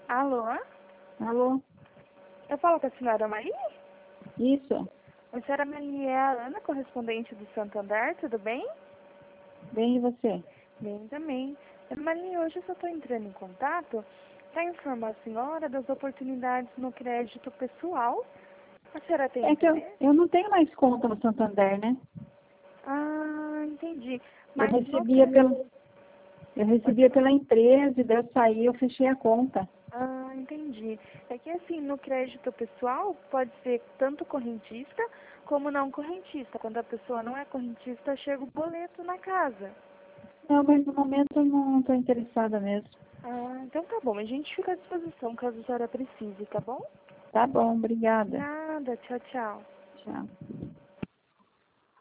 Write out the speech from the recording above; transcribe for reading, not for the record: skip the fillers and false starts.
Alô? Alô? Eu falo com a senhora Maria? Isso. A senhora Maria é a Ana, correspondente do Santander, tudo bem? Bem, e você? Bem também. Maria, hoje eu só estou entrando em contato para informar a senhora das oportunidades no crédito pessoal. A senhora tem É que eu, interesse? eu não tenho mais conta no Santander, né? Ah, entendi. Eu Mas no recebia crédito... pelo, eu recebia pela empresa e daí eu saí, eu fechei a conta. Ah, entendi. É que assim, no crédito pessoal pode ser tanto correntista como não correntista. Quando a pessoa não é correntista, chega o boleto na casa. Não, mas no momento eu não estou interessada mesmo. Ah, então tá bom. A gente fica à disposição caso a senhora precise, tá bom? Tá bom, obrigada. Nada. Tchau, tchau. Tchau.